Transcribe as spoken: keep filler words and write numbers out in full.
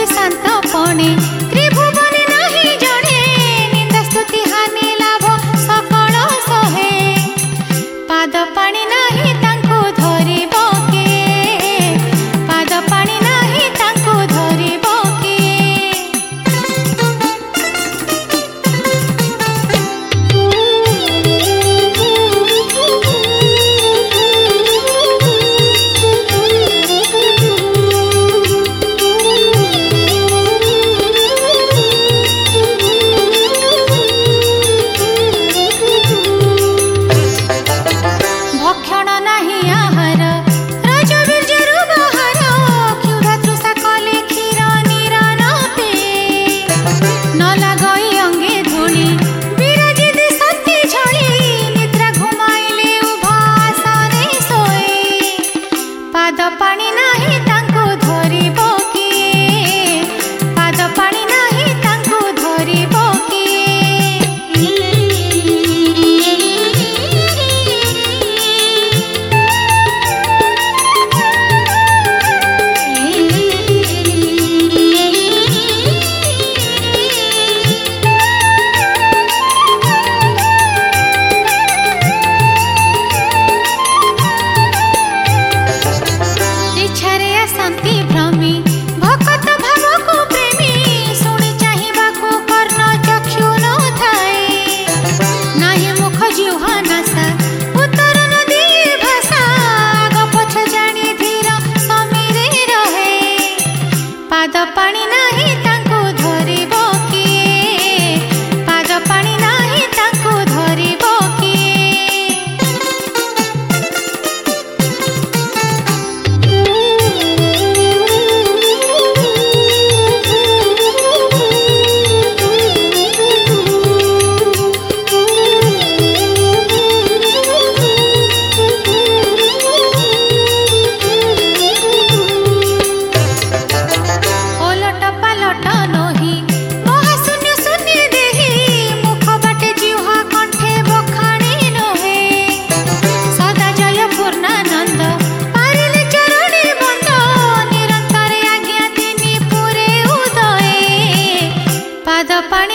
शांत पणे त्रिभुवने नाही जणे निंदा स्तुति हानि लाभ सकल सहे पाद पानी नाही तांको धरिब किए पाद पानी नाही तांको धरिब भक्षण नाही आहार रजबीर्जरु बहार क्षुधा तृषा कले क्षीर निरान पे न लागई अंगे धूली विरजित सती छली निद्रा घुमाइले उभासने सोए पाद पानी नाही तांको धरिब किए पाद पानी नाही तांको धरिब इच्छारे आसंती भ्रमी भकत भावको प्रेमी शुणी चाहिबाको कर्ण चक्षु न थाए नाही मुख जिह्वा नासा उत्तर नदी भाषा आग पछ जानी धीर समीरे रहे पाद पानी नाही तांको धरिब किए पाद पानी नाही तांको धरिब किए ओलट पालट नही महाशून्य शून्य देही मुख बाटे जिह्वा कंठे बखाणी नहे सदा जय पूर्णानंद पारिले चरणे बंद निरंतर आज्ञा तिनि पुरे उदये पाद पानी